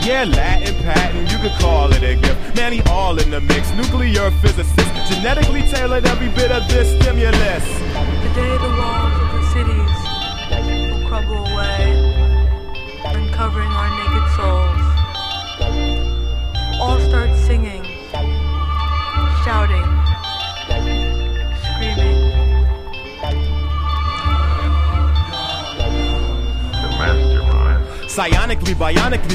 Yeah, Latin patent, you could call it a gift. Man, he all in the mix. Nuclear physicist, genetically tailored every bit of this stimulus. The day the walls of the cities will crumble away, uncovering our naked souls. All start singing, shouting, screaming. The mastermind. Psionically, bionically